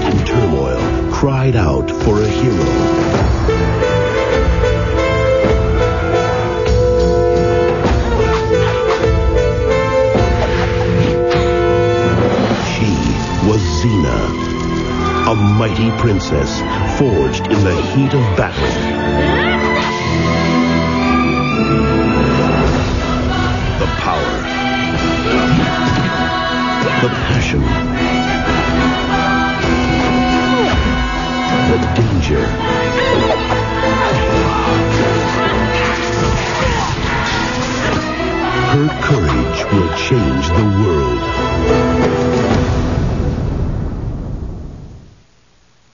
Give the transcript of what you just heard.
land in turmoil, cried out for a hero. Was Xena, a mighty princess forged in the heat of battle. The power, the passion,